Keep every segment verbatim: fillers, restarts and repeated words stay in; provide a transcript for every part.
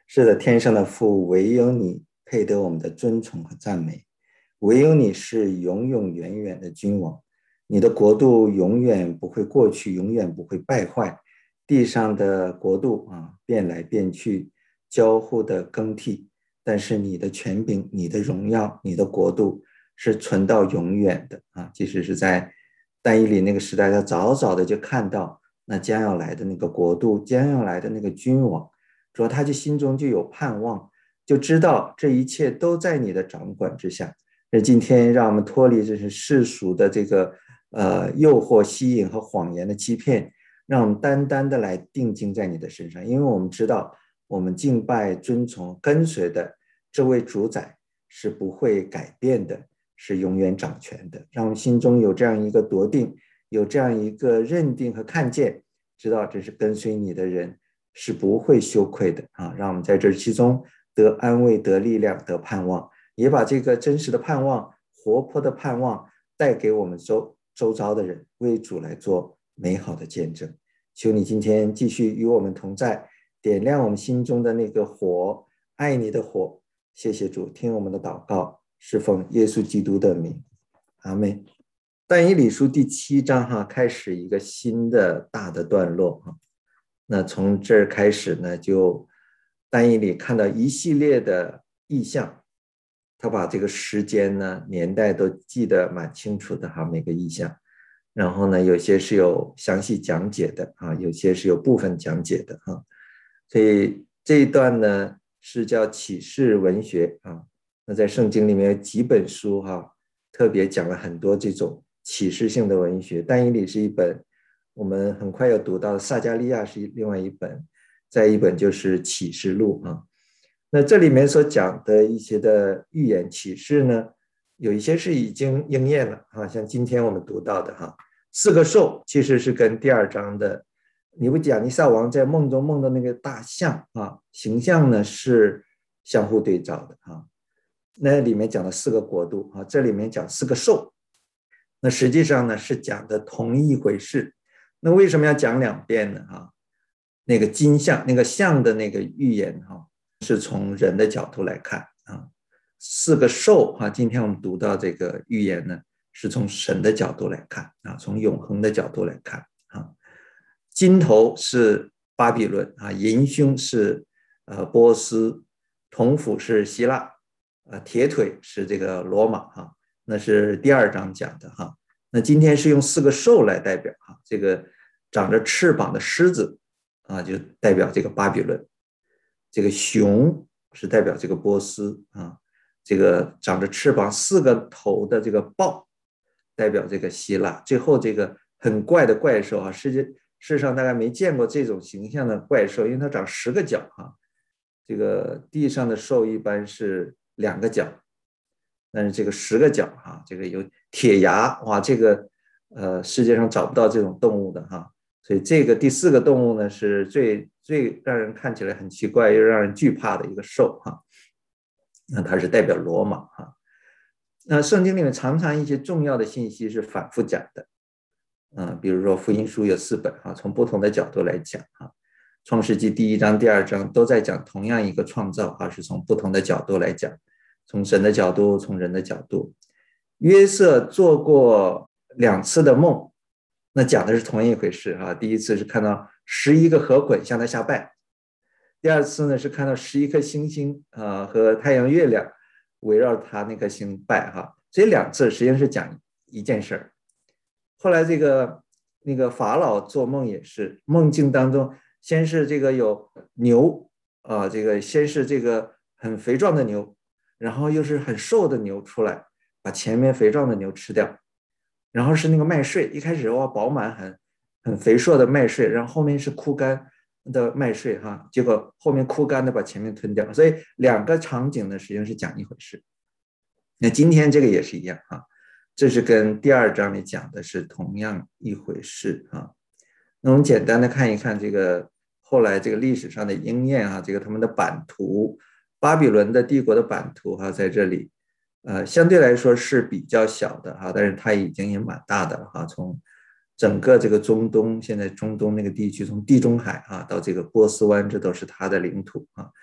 是的，天上的父，唯有你配得我们的尊崇和赞美，唯有你是永永远远的君王，你的国度永远不会过去，永远不会败坏。地上的国度啊，变来变去，交互的更替，但是你的权柄、你的荣耀、你的国度是存到永远的啊！即使是在但以理那个时代，他早早的就看到那将要来的那个国度，将要来的那个君王，说他就心中就有盼望，就知道这一切都在你的掌管之下。那今天让我们脱离这是世俗的这个呃诱惑、吸引和谎言的欺骗，让我们单单的来定睛在你的身上，因为我们知道我们敬拜、尊崇、跟随的这位主宰是不会改变的，是永远掌权的。让我们心中有这样一个笃定，有这样一个认定和看见，知道这是跟随你的人是不会羞愧的啊！让我们在这其中得安慰、得力量、得盼望，也把这个真实的盼望、活泼的盼望带给我们周周遭的人，为主来做美好的见证。求你今天继续与我们同在，点亮我们心中的那个火，爱你的火。谢谢主，听我们的祷告，是奉耶稣基督的名，阿们。但以理书第七章哈，开始一个新的大的段落哈。那从这儿开始呢，就但以理看到一系列的异象，他把这个时间呢、年代都记得蛮清楚的哈，每个异象。然后呢，有些是有详细讲解的啊，有些是有部分讲解的哈。所以这一段呢是叫启示文学啊。那在圣经里面有几本书哈，特别讲了很多这种启示性的文学。但以理是一本，我们很快要读到的，撒迦利亚是另外一本，再一本就是启示录啊。那这里面所讲的一些的预言启示呢，有一些是已经应验了啊，像今天我们读到的哈。四个兽其实是跟第二章的尼布甲尼撒王在梦中梦的那个大象啊形象呢是相互对照的啊。那里面讲了四个国度啊，这里面讲四个兽，那实际上呢是讲的同一回事。那为什么要讲两遍呢？啊，那个金象那个象的那个预言哈，是从人的角度来看啊。四个兽啊，今天我们读到这个预言呢，是从神的角度来看啊，从永恒的角度来看啊。金头是巴比伦啊，银胸是呃波斯，铜斧是希腊，呃铁腿是这个罗马哈，那是第二章讲的哈。那今天是用四个兽来代表哈，这个长着翅膀的狮子啊，就代表这个巴比伦，这个熊是代表这个波斯啊，这个长着翅膀四个头的这个豹代表这个希腊，最后这个很怪的怪兽啊，世界世上大概没见过这种形象的怪兽，因为它长十个角哈。这个地上的兽一般是两个角，但是这个十个角哈，这个有铁牙哇，这个呃世界上找不到这种动物的哈，所以这个第四个动物呢是最最让人看起来很奇怪又让人惧怕的一个兽哈。那它是代表罗马哈。那圣经里面常常一些重要的信息是反复讲的，嗯，比如说福音书有四本哈，从不同的角度来讲哈。创世纪第一章、第二章都在讲同样一个创造哈，是从不同的角度来讲，从神的角度，从人的角度。约瑟做过两次的梦，那讲的是同一回事哈。第一次是看到十一个河捆向他下拜，第二次呢是看到十一颗星星啊和太阳、月亮围绕他那颗星拜哈。所以两次实际上是讲一件事儿。后来这个那个法老做梦也是，梦境当中先是这个有牛啊，这个先是这个很肥壮的牛，然后又是很瘦的牛出来，把前面肥壮的牛吃掉，然后是那个麦穗，一开始哇饱满很很肥硕的麦穗，然后后面是枯干的麦穗哈，结果后面枯干的把前面吞掉，所以两个场景呢实际上是讲一回事。那今天这个也是一样哈，这是跟第二章里讲的是同样一回事啊。那我们简单的看一看这个后来这个历史上的应验啊，这个他们的版图，巴比伦的帝国的版图哈，在这里呃相对来说是比较小的哈，但是它已经也蛮大的了哈，从整个这个中东，现在中东那个地区，从地中海啊到这个波斯湾，这都是它的领土啊。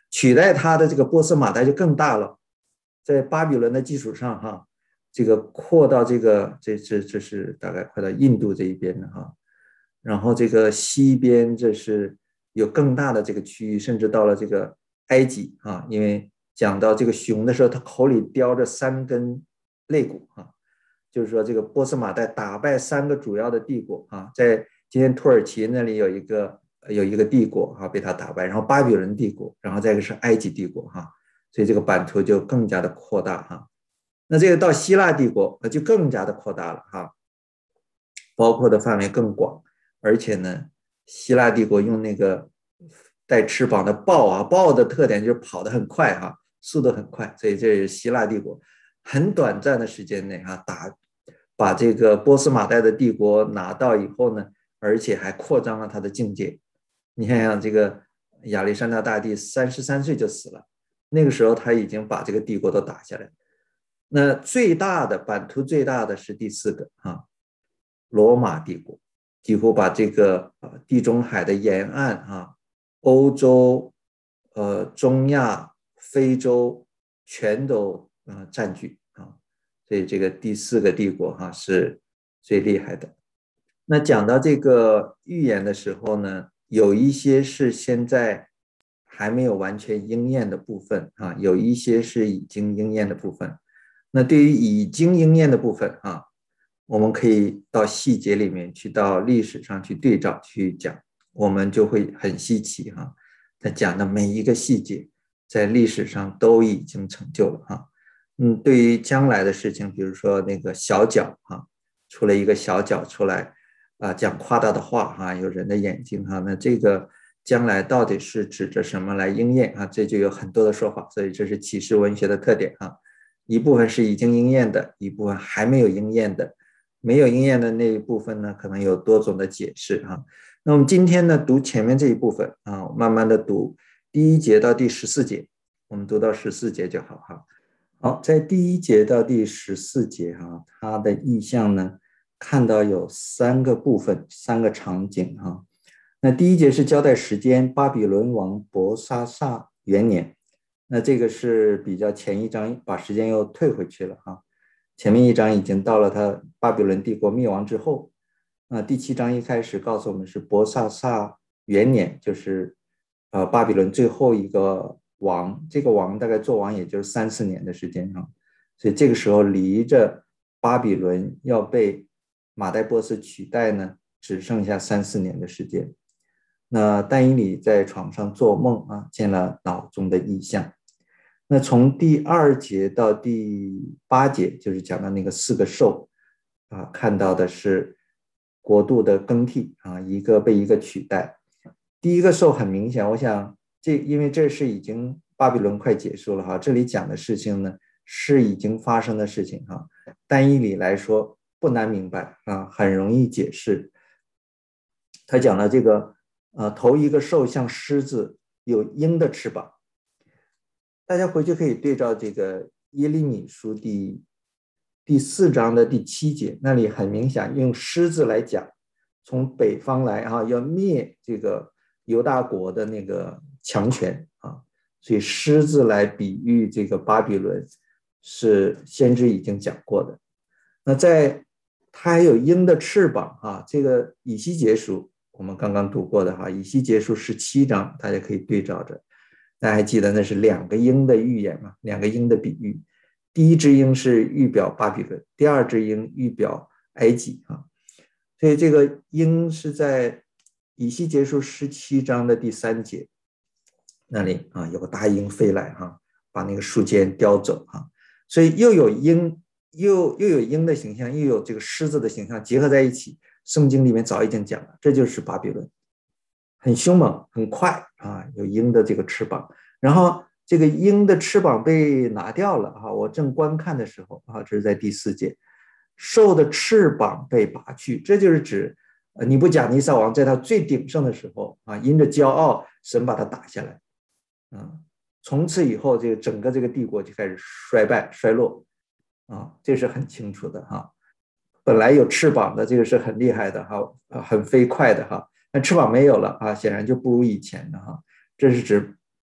取代它的这个波斯马代就更大了，在巴比伦的基础上哈，这个扩到这个这这这是大概快到印度这一边了哈，然后这个西边这是有更大的这个区域，甚至到了这个埃及啊，因为讲到这个熊的时候，它口里叼着三根肋骨啊，就是说这个波斯马代打败三个主要的帝国啊，在今天土耳其那里有一个有一个帝国哈、啊、被他打败，然后巴比伦帝国，然后再一个是埃及帝国哈、啊，所以这个版图就更加的扩大哈、啊。那这个到希腊帝国就更加的扩大了哈、啊，包括的范围更广，而且呢，希腊帝国用那个带翅膀的豹啊，豹的特点就是跑得很快哈、啊，速度很快，所以这是希腊帝国很短暂的时间内哈、啊、打把这个波斯马代的帝国拿到以后呢，而且还扩张了他的境界。你想想，这个亚历山大大帝三十三岁就死了，那个时候他已经把这个帝国都打下来。那最大的版图最大的是第四个啊，罗马帝国，几乎把这个地中海的沿岸啊，欧洲、呃中亚、非洲全都呃占据啊，所以这个第四个帝国哈、啊、是最厉害的。那讲到这个预言的时候呢，有一些是现在还没有完全应验的部分啊，有一些是已经应验的部分。那对于已经应验的部分啊，我们可以到细节里面去，到历史上去对照去讲，我们就会很稀奇哈、啊。他讲的每一个细节，在历史上都已经成就了哈、啊。嗯，对于将来的事情，比如说那个小角哈、啊，出了一个小角出来啊，讲夸大的话哈、啊，有人的眼睛哈、啊，那这个将来到底是指着什么来应验啊？这就有很多的说法，所以这是启示文学的特点哈、啊。一部分是已经应验的，一部分还没有应验的，没有应验的那一部分呢，可能有多种的解释哈。那我们今天呢，读前面这一部分啊，慢慢的读第一节到第十四节，我们读到十四节就好哈。好，在第一节到第十四节哈，它的意象呢，看到有三个部分，三个场景哈。那第一节是交代时间，巴比伦王伯沙撒元年。那这个是比较前一章把时间又退回去了哈，前面一章已经到了他巴比伦帝国灭亡之后，那第七章一开始告诉我们是伯萨撒元年，就是呃巴比伦最后一个王，这个王大概做王也就是三四年的时间哈，所以这个时候离着巴比伦要被马代波斯取代呢，只剩下三四年的时间。那但以理在床上做梦啊，见了脑中的异象。那从第二节到第八节，就是讲到那个四个兽啊，看到的是国度的更替啊，一个被一个取代。第一个兽很明显，我想这因为这是已经巴比伦快结束了哈，这里讲的事情呢是已经发生的事情哈，但以理来说不难明白啊，很容易解释。他讲了这个呃，头一个兽像狮子，有鹰的翅膀。大家回去可以对照这个耶利米书第第四章的第七节，那里很明显用狮子来讲，从北方来啊，要灭这个犹大国的那个强权啊，所以狮子来比喻这个巴比伦是先知已经讲过的。那在它还有鹰的翅膀啊，这个以西结书我们刚刚读过的哈，以西结书十七章大家可以对照着。大家还记得那是两个鹰的预言吗？两个鹰的比喻，第一只鹰是预表巴比伦，第二只鹰预表埃及啊。所以这个鹰是在以西结书十七章的第三节那里啊，有个大鹰飞来哈、啊，把那个树尖叼走哈、啊。所以又有鹰，又又有鹰的形象，又有这个狮子的形象结合在一起。圣经里面早已经讲了，这就是巴比伦。很凶猛，很快啊，有鹰的这个翅膀，然后这个鹰的翅膀被拿掉了啊，我正观看的时候啊，这是在第四节，兽的翅膀被拔去，这就是指呃尼布甲尼撒王在他最鼎盛的时候啊，因着骄傲，神把他打下来啊，从此以后这个整个这个帝国就开始衰败衰落啊，这是很清楚的哈。本来有翅膀的这个是很厉害的哈，很飞快的哈。那翅膀没有了啊，显然就不如以前的哈。这是指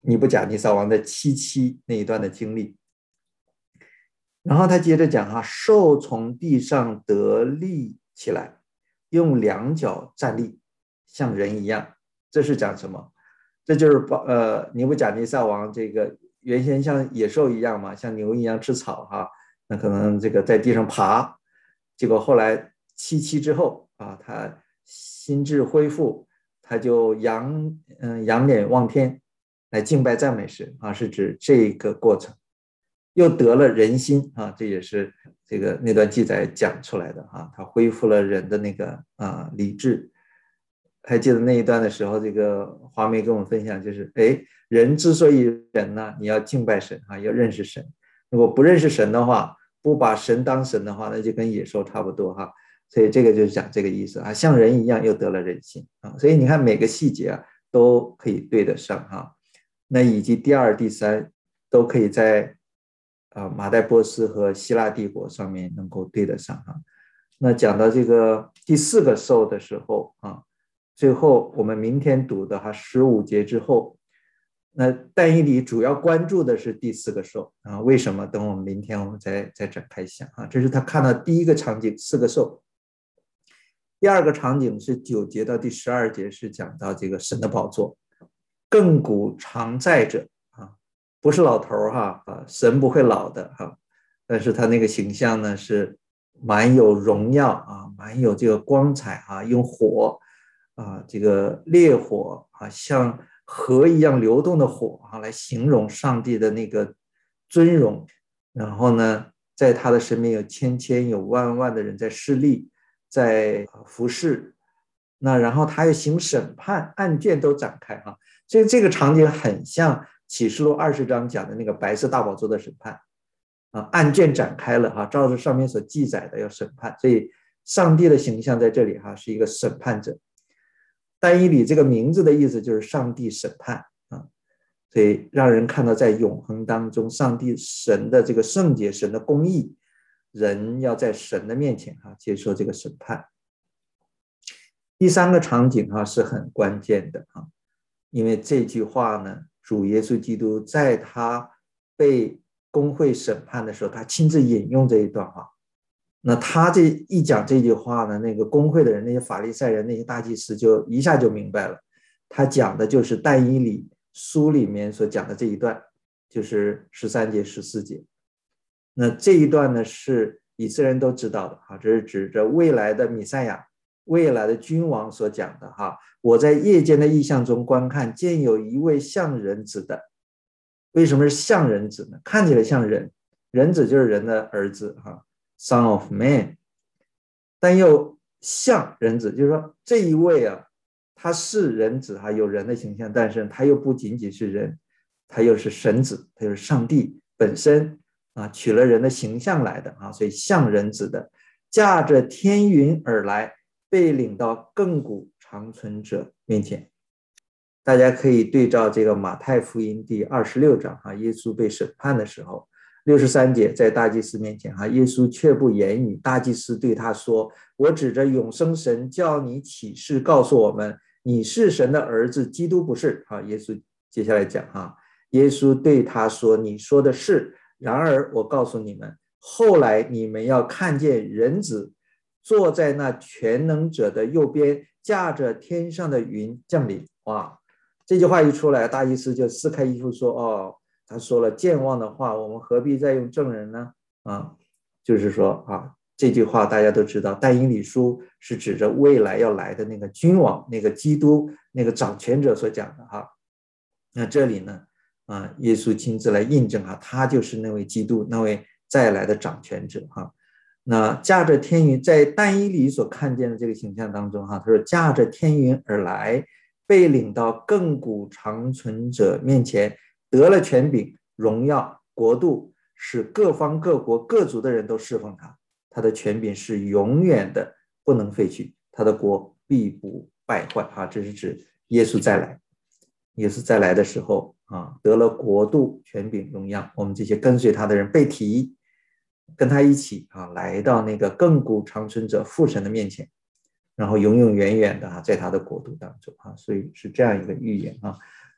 尼布甲尼撒王的七妻那一段的经历。然后他接着讲哈，兽从地上得立起来，用两脚站立，像人一样。这是讲什么？这就是呃尼布甲尼撒王这个原先像野兽一样嘛，像牛一样吃草哈，那可能这个在地上爬，结果后来七期之后啊，他心智恢复，他就仰嗯仰脸望天来敬拜赞美神啊，是指这个过程。又得了人心啊，这也是这个那段记载讲出来的啊，他恢复了人的那个啊理智。还记得那一段的时候，这个华梅跟我们分享，就是哎，人之所以人呢，你要敬拜神啊，要认识神。如果不认识神的话，不把神当神的话，那就跟野兽差不多哈。所以这个就是讲这个意思啊，像人一样又得了人心啊。所以你看每个细节啊都可以对得上哈。那以及第二、第三都可以在啊，马代波斯和希腊帝国上面能够对得上啊。那讲到这个第四个兽的时候啊，最后我们明天读的哈十五节之后，那但以理主要关注的是第四个兽啊，为什么？等我们明天我们再再展开想啊。这是他看到第一个场景，四个兽。第二个场景是九节到第十二节，是讲到这个神的宝座，亘古常在者。不是老头哈啊，神不会老的哈，但是他那个形象呢是蛮有荣耀啊，蛮有这个光彩啊，用火啊，这个烈火啊，像河一样流动的火啊，来形容上帝的那个尊荣。然后呢，在他的身边有千千有万万的人在侍立，在服侍。那然后他又行审判，案件都展开哈，所以这个场景很像启示录二十章讲的那个白色大宝座的审判啊，案件展开了哈，照着上面所记载的要审判，所以上帝的形象在这里哈是一个审判者。但以理这个名字的意思就是上帝审判啊，所以让人看到在永恒当中，上帝神的这个圣洁，神的公义，人要在神的面前哈接受这个审判。第三个场景哈是很关键的哈，因为这句话呢，主耶稣基督在他被公会审判的时候，他亲自引用这一段话。那他这一讲这句话呢，那个公会的人，那些法利赛人，那些大祭司就一下就明白了，他讲的就是但以理书里面所讲的这一段，就是十三节、十四节。那这一段呢是以色列人都知道的哈，这是指着未来的弥赛亚，未来的君王所讲的哈。我在夜间的异象中观看，见有一位像人子的。为什么是像人子呢？看起来像人，人子就是人的儿子哈 ，Son of Man， 但又像人子，就是说这一位啊，他是人子哈，有人的形象诞生，他又不仅仅是人，他又是神子，他又是上帝本身啊，取了人的形象来的啊，所以像人子的，驾着天云而来，被领到亘古长存者面前。大家可以对照这个马太福音第二十六章哈，耶稣被审判的时候，六十三节在大祭司面前哈，耶稣却不言语，大祭司对他说：“我指着永生神叫你起誓，告诉我们你是神的儿子，基督不是。”哈，耶稣接下来讲哈，耶稣对他说：“你说的是，然而我告诉你们，后来你们要看见人子坐在那全能者的右边，驾着天上的云降临。”哇！这句话一出来，大祭司就撕开衣服说：“哦，他说了健忘的话，我们何必再用证人呢？”啊，就是说啊，这句话大家都知道，但以理书是指着未来要来的那个君王、那个基督、那个掌权者所讲的哈。那这里呢，啊，耶稣亲自来印证哈，他就是那位基督，那位再来的掌权者哈。那驾着天云，在但以理所看见的这个形象当中哈，他说驾着天云而来，被领到亘古长存者面前，得了权柄、荣耀、国度，使各方各国各族的人都侍奉他。他的权柄是永远的，不能废去，他的国必不败坏啊！这是指耶稣再来。耶稣再来的时候啊，得了国度、权柄、荣耀，我们这些跟随他的人被提，跟他一起啊，来到那个亘古长存者父神的面前。然后永永远远的啊，在他的国度当中啊，所以是这样一个预言啊。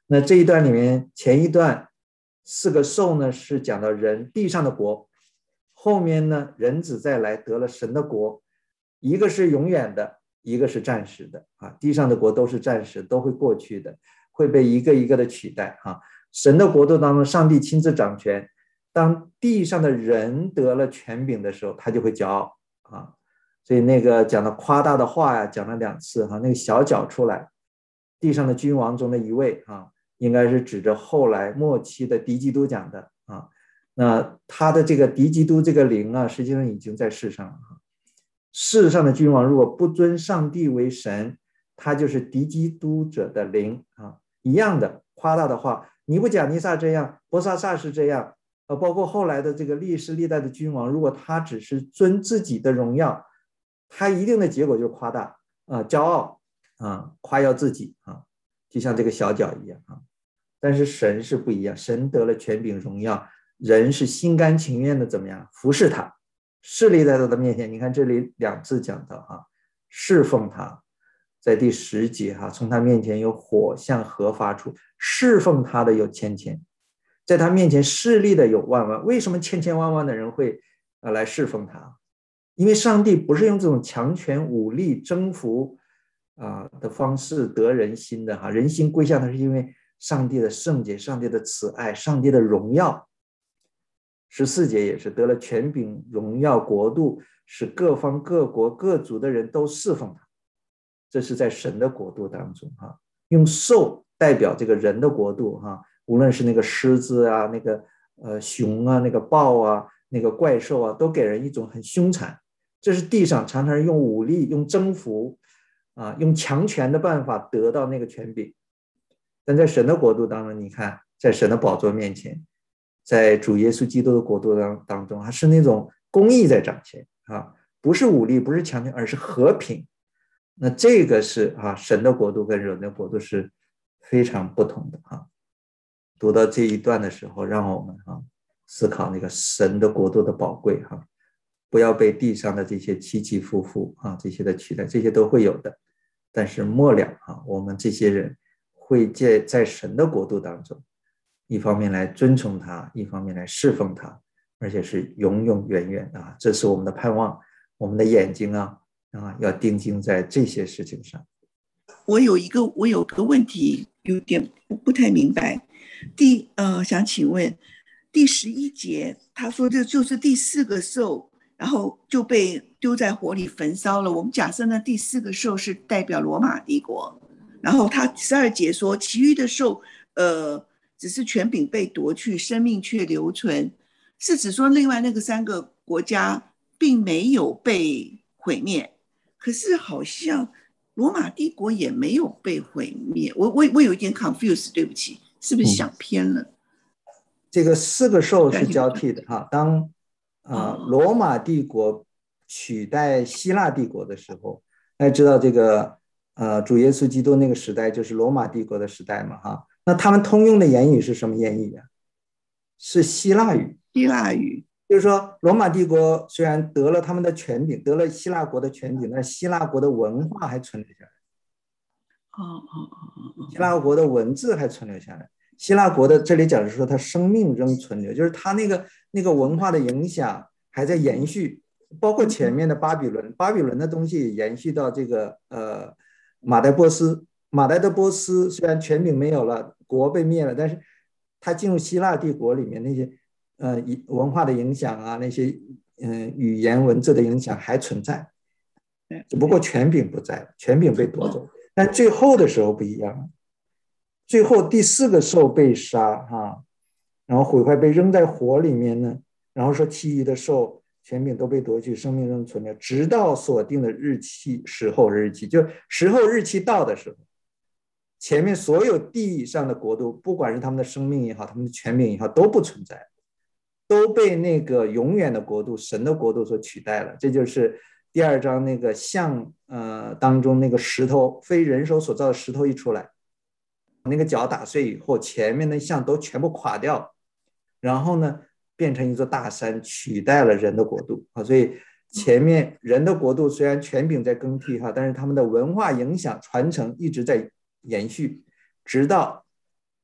那这一段里面前一段四个兽呢是讲到人地上的国，后面呢人子再来得了神的国，一个是永远的，一个是暂时的啊，地上的国都是暂时，都会过去的，会被一个一个的取代啊。神的国度当中，上帝亲自掌权，当地上的人得了权柄的时候，他就会骄傲啊。所以那个讲的夸大的话呀，讲了两次哈，那个小角出来，地上的君王中的一位啊，应该是指着后来末期的敌基督讲的啊。那他的这个敌基督这个灵啊，实际上已经在世上了。世上的君王如果不尊上帝为神，他就是敌基督者的灵啊，一样的夸大的话，尼布甲尼撒这样，伯沙撒是这样，呃，包括后来的这个历世历代的君王，如果他只是尊自己的荣耀，他一定的结果就是夸大啊、呃，骄傲啊，夸耀自己啊，就像这个小角一样啊。但是神是不一样，神得了权柄荣耀，人是心甘情愿的怎么样服侍他，侍立在他的面前。你看这里两次讲到啊，侍奉他，在第十节哈、啊，从他面前有火向河发出，侍奉他的有千千，在他面前侍立的有万万。为什么千千万万的人会呃来侍奉他？因为上帝不是用这种强权武力征服啊、呃、的方式得人心的哈，人心归向他是因为上帝的圣洁、上帝的慈爱、上帝的荣耀。十四节也是得了权柄、荣耀、国度，使各方各国各族的人都侍奉他。这是在神的国度当中哈，用兽代表这个人的国度哈，无论是那个狮子啊、那个呃熊啊、那个豹啊、那个怪兽啊，都给人一种很凶残。这是地上常常用武力、用征服啊、用强权的办法得到那个权柄。但在神的国度当中，你看，在神的宝座面前，在主耶稣基督的国度当当中，还是那种公义在掌权啊，不是武力，不是强权，而是和平。那这个是啊，神的国度跟人的国度是非常不同的啊。读到这一段的时候，让我们啊思考那个神的国度的宝贵哈、啊，不要被地上的这些起起伏伏啊这些的取代，这些都会有的。但是末了啊，我们这些人会在在神的国度当中，一方面来尊崇他，一方面来侍奉他，而且是永永远远啊，这是我们的盼望。我们的眼睛啊啊要定睛在这些事情上。 我有一个我有个问题有点不不太明白。第呃，想请问第十一节，他说这就是第四个兽，然后就被丢在火里焚烧了。我们假设呢，第四个兽是代表罗马帝国，然后他十二节说，其余的兽，呃，只是权柄被夺去，生命却留存，是指说另外那个三个国家并没有被毁灭，可是好像罗马帝国也没有被毁灭。我我我有一点 confused， 对不起，是不是想偏了？嗯、 这个四个兽是交替的哈。当呃罗马帝国取代希腊帝国的时候，大家知道这个呃主耶稣基督那个时代就是罗马帝国的时代嘛哈。那他们通用的言语是什么言语啊？是希腊语。 希腊语。 就是说，罗马帝国虽然得了他们的权柄，得了希腊国的权柄，但希腊国的文化还存留下来。 哦哦哦哦， 希腊国的文字还存留下来。希腊国的这里讲是说，它生命仍存留，就是它那个那个文化的影响还在延续，包括前面的巴比伦，巴比伦的东西也延续到这个呃马代波斯。马代的波斯虽然权柄没有了，国被灭了，但是它进入希腊帝国里面那些呃文化的影响啊，那些嗯、呃、语言文字的影响还存在，只不过权柄不在了，权柄被夺走。但最后的时候不一样了，最后第四个兽被杀哈，然后毁坏被扔在火里面呢，然后说其余的兽权柄都被夺去，生命仍存留，直到所定的日期时候日期，就时候日期到的时候，前面所有地上的国度，不管是他们的生命也好，他们的权柄也好，都不存在，都被那个永远的国度神的国度所取代了。这就是第二章那个像呃当中那个石头，非人手所造的石头一出来，那个脚打碎以后，前面的像都全部垮掉，然后呢变成一座大山，取代了人的国度啊。所以前面人的国度虽然权柄在更替哈，但是他们的文化影响传承一直在延续，直到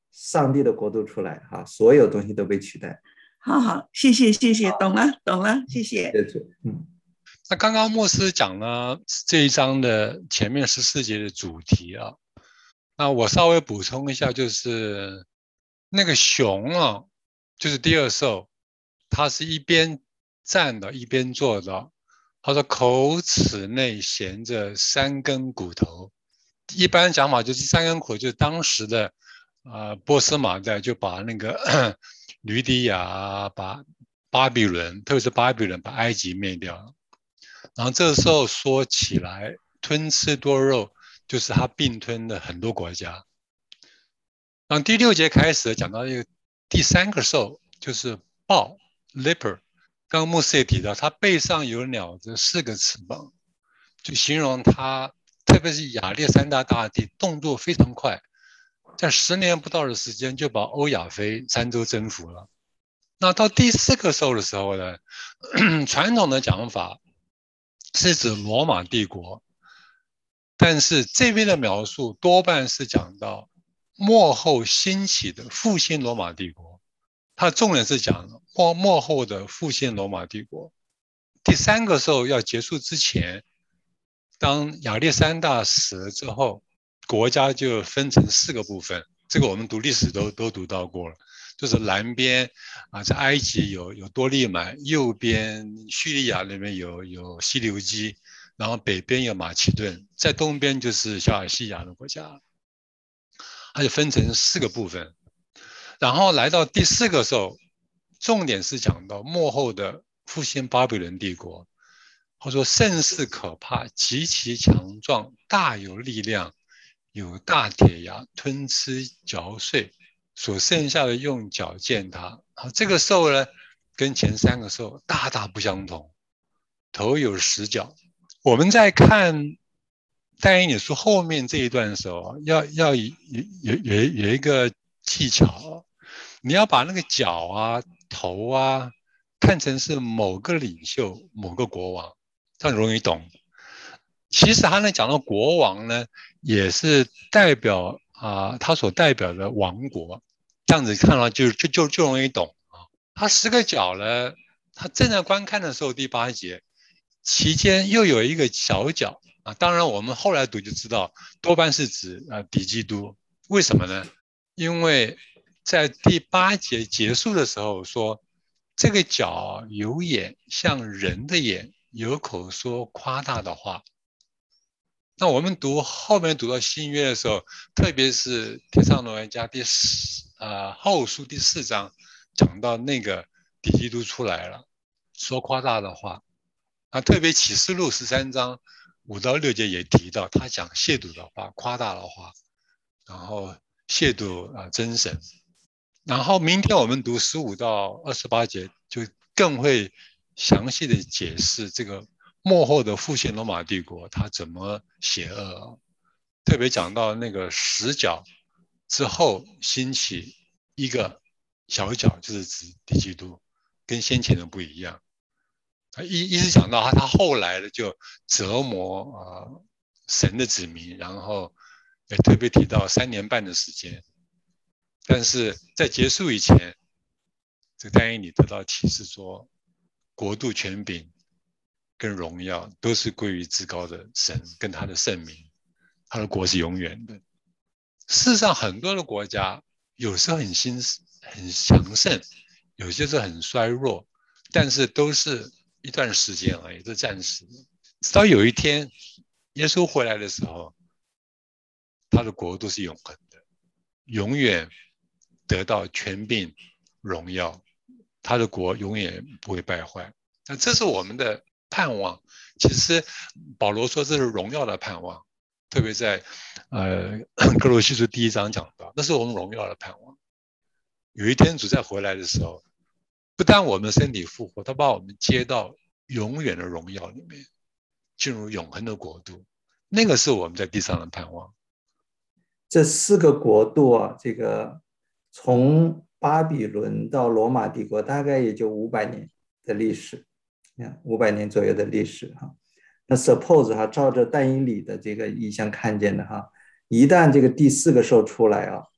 上帝的国度出来哈，所有东西都被取代。 好好，谢谢谢谢，懂了懂了，谢谢。 谢谢。嗯， 那刚刚牧师讲了这一章的前面十四节的主题啊，那我稍微补充一下，就是那个熊啊，就是第二兽，它是一边站的，一边坐的。他说口齿内衔着三根骨头，一般讲法就是三根骨头，就是当时的呃波斯马代就把那个吕底亚、把巴比伦，特别是巴比伦把埃及灭掉了。然后这时候说起来，吞吃多肉，就是他并吞了很多国家。然后第六节开始讲到一个第三个兽，就是豹 leopard。刚刚牧师也提到，它背上有鸟的四个翅膀，就形容它，特别是亚历山大大帝动作非常快，在十年不到的时间就把欧亚非三洲征服了。那到第四个兽的时候呢，传统的讲法是指罗马帝国，但是这边的描述多半是讲到末后兴起的复兴罗马帝国，它的重点是讲末末后的复兴罗马帝国。第三个兽要结束之前，当亚历山大死了之后，国家就分成四个部分，这个我们读历史都都读到过了，就是南边啊，在埃及有有多利满，右边叙利亚那边有有西流基，然后北边有马其顿，在东边就是小亚细亚的国家，它就分成四个部分。然后来到第四个时候，重点是讲到末后的复兴巴比伦帝国。他说甚是可怕，极其强壮，大有力量，有大铁牙，吞吃嚼碎，所剩下的用脚践踏。这个兽呢，跟前三个兽大大不相同，头有十角。我们在看但以理书后面这一段的时候，要要有有有有一个技巧，你要把那个角啊、头啊看成是某个领袖、某个国王，这样容易懂。其实他那讲到国王呢，也是代表啊、呃，他所代表的王国，这样子看到就就就就容易懂啊。他十个角呢，他正在观看的时候，第八节期间又有一个小角啊，当然我们后来读就知道，多半是指啊敌基督。为什么呢？因为在第八节结束的时候说，这个角有眼，像人的眼，有口说夸大的话。那我们读后面读到新约的时候，特别是帖撒罗尼迦第四呃后书第四章，讲到那个敌基督出来了，说夸大的话。啊，特别启示录十三章五到六节也提到，他讲亵渎的话、夸大的话，然后亵渎啊真神。然后明天我们读十五到二十八节，就更会详细的解释这个末后的复兴罗马帝国它怎么邪恶，特别讲到那个十角之后兴起一个小角，就是指敌基督，跟先前的不一样。一一直讲到他，他后来的就折磨啊、呃、神的子民，然后也特别提到三年半的时间。但是在结束以前，这个但以理得到启示说，国度权柄跟荣耀都是归于至高的神跟他的圣名，他的国是永远的。事实上，很多的国家有时候很兴很强盛，有些是很衰弱，但是都是一段时间而已，是暂时的。直到有一天，耶稣回来的时候，他的国度是永恒的，永远得到权柄、荣耀，他的国永远不会败坏。那这是我们的盼望。其实保罗说这是荣耀的盼望，特别在呃哥罗西书第一章讲到，那是我们荣耀的盼望。有一天主再回来的时候，不但我们的身体复活，他把我们接到永远的荣耀里面，进入永恒的国度，那个是我们在地上的盼望。 这四个国度啊，这个从巴比伦到罗马帝国，大概也就五百年的历史，五百年左右的历史哈。那 suppose 哈，照着但以理的这个意象看见的哈，一旦这个第四个兽出来啊，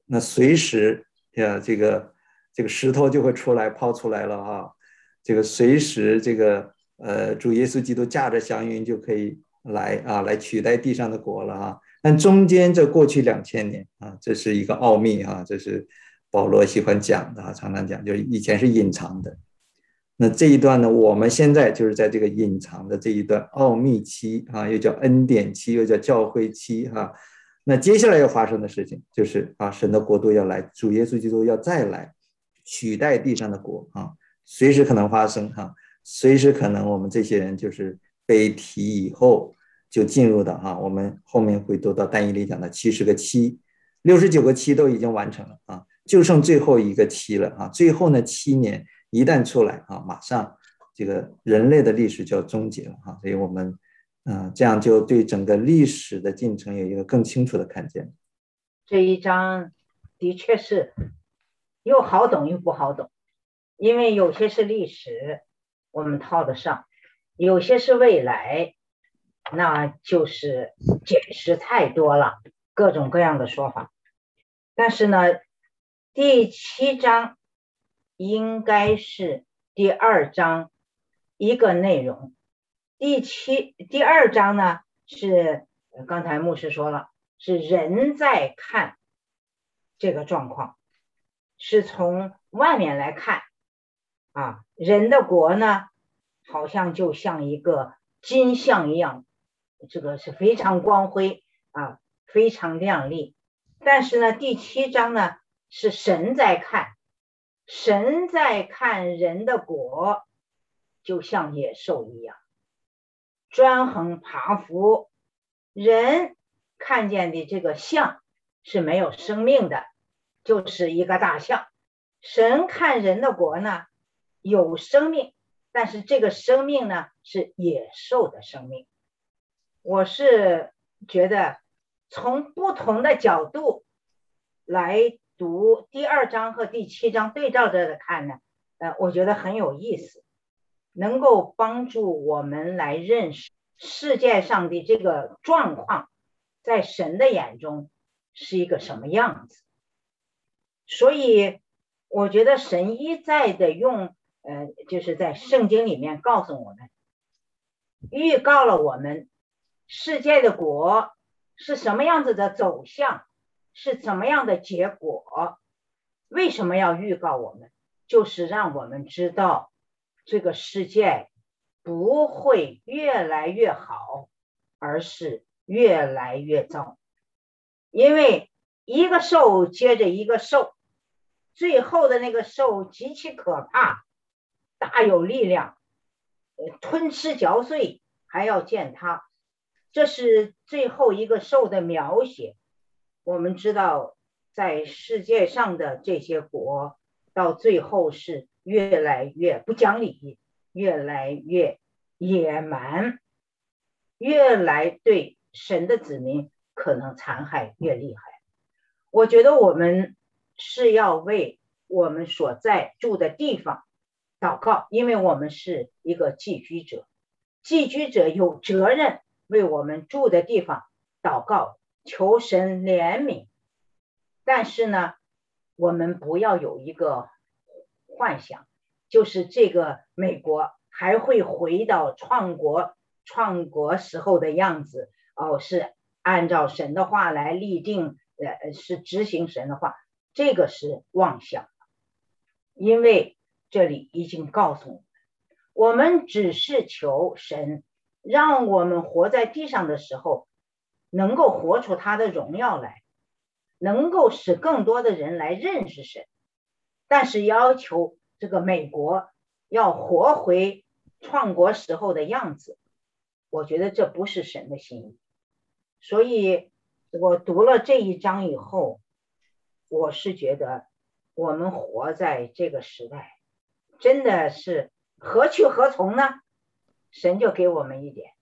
那随时呀，这个这个石头就会出来抛出来了哈，这个随时这个呃主耶稣基督驾着祥云就可以来啊，来取代地上的国了哈。但中间这过去两千年啊，这是一个奥秘哈，这是保罗喜欢讲的啊，常常讲，就是以前是隐藏的。那这一段呢，我们现在就是在这个隐藏的这一段奥秘期啊，又叫恩典期，又叫教会期哈。那接下来要发生的事情就是啊，神的国度要来，主耶稣基督要再来取代地上的国啊，随时可能发生哈，随时可能我们这些人就是被提以后就进入的哈，我们后面会读到但以理讲的七十个期，六十九个期都已经完成了啊，就剩最后一个期了啊，最后呢七年一旦出来啊，马上这个人类的历史就要终结了啊，所以我们嗯，这样就对整个历史的进程有一个更清楚的看见。 这一章的确是又好懂又不好懂，因为有些是历史，我们套得上；有些是未来，那就是解释太多了，各种各样的说法。但是呢，第七章应该是第二章一个内容。第七第二章呢，是刚才牧师说了，是人在看这个状况，是从外面来看啊，人的国呢，好像就像一个金像一样，这个是非常光辉啊，非常亮丽。但是呢，第七章呢，是神在看，神在看人的国，就像野兽一样。专横爬伏，人看见的这个象是没有生命的，就是一个大象。神看人的国呢，有生命，但是这个生命呢，是野兽的生命。我是觉得从不同的角度来读第二章和第七章对照着的看呢，呃，我觉得很有意思，能够帮助我们来认识世界上的这个状况在神的眼中是一个什么样子。所以我觉得神一再的用呃，就是在圣经里面告诉我们，预告了我们世界的国是什么样子的走向，是怎么样的结果。为什么要预告我们？就是让我们知道这个世界不会越来越好，而是越来越糟。因为一个兽接着一个兽，最后的那个兽极其可怕，大有力量，吞吃嚼碎还要见它。这是最后一个兽的描写。我们知道在世界上的这些国到最后是越来越不讲理，越来越野蛮，越来对神的子民可能残害越厉害。我觉得我们是要为我们所在住的地方祷告，因为我们是一个寄居者，寄居者有责任为我们住的地方祷告，求神怜悯。但是呢，我们不要有一个幻想，就是这个美国还会回到创国创国时候的样子，哦，是按照神的话来立定，呃，是执行神的话，这个是妄想。因为这里已经告诉我们，我们只是求神让我们活在地上的时候能够活出他的荣耀来，能够使更多的人来认识神。但是要求这个美国要活回创国时候的样子，我觉得这不是神的心意。所以我读了这一章以后，我是觉得我们活在这个时代真的是何去何从呢？神就给我们一点，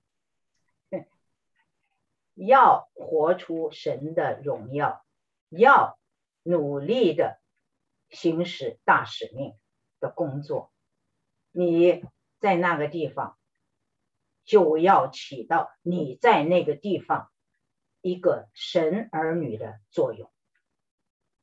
要活出神的荣耀，要努力的行使大使命的工作。你在那个地方就要起到你在那个地方一个神儿女的作用。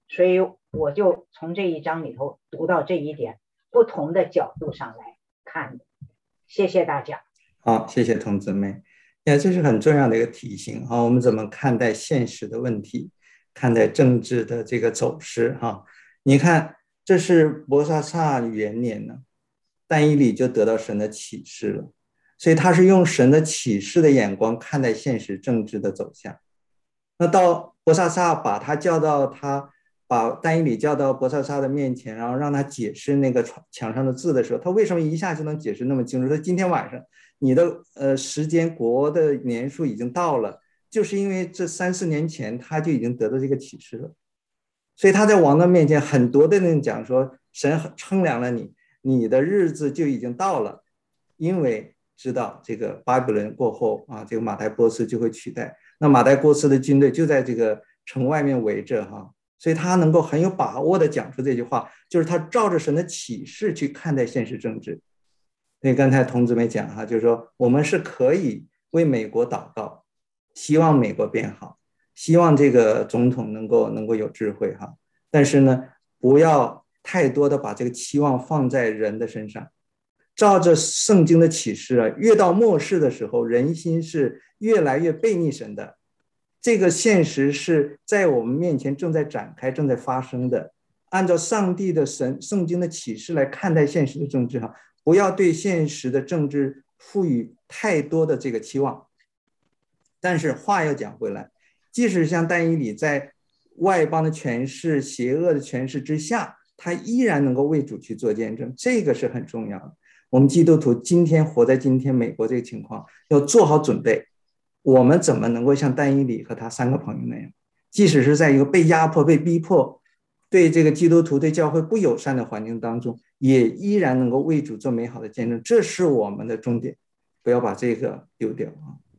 所以我就从这一章里头读到这一点，不同的角度上来看的。谢谢大家。 好，谢谢童姊妹。呀，这是很重要的一个提醒啊，我们怎么看待现实的问题，看待政治的这个走势哈。你看，这是伯沙撒元年呢，但以理就得到神的启示了，所以他是用神的启示的眼光看待现实政治的走向。那到伯沙撒把他叫到他把但以理叫到伯沙撒的面前，然后让他解释那个墙上的字的时候，他为什么一下就能解释那么清楚？他今天晚上你的呃时间国的年数已经到了，就是因为这三四年前他就已经得到这个启示了。所以他在王的面前很多的人讲说，神称量了你，你的日子就已经到了，因为知道这个巴比伦过后啊，这个马代波斯就会取代。那马代波斯的军队就在这个城外面围着哈，所以他能够很有把握的讲出这句话，就是他照着神的启示去看待现实政治。所以刚才童姊妹讲哈，就是说我们是可以为美国祷告，希望美国变好，希望这个总统能够能够有智慧哈，但是呢，不要太多的把这个期望放在人的身上。照着圣经的启示啊，越到末世的时候，人心是越来越背逆神的。这个现实是在我们面前正在展开，正在发生的。按照上帝的神圣经的启示来看待现实的政治哈，不要对现实的政治赋予太多的这个期望。但是话要讲回来，即使像但以理在外邦的权势、邪恶的权势之下，他依然能够为主去做见证，这个是很重要的。我们基督徒今天活在今天美国这个情况，要做好准备。我们怎么能够像但以理和他三个朋友那样，即使是在一个被压迫、被逼迫、对这个基督徒、对教会不友善的环境当中，也依然能够为主做美好的见证，这是我们的重点，不要把这个丢掉啊。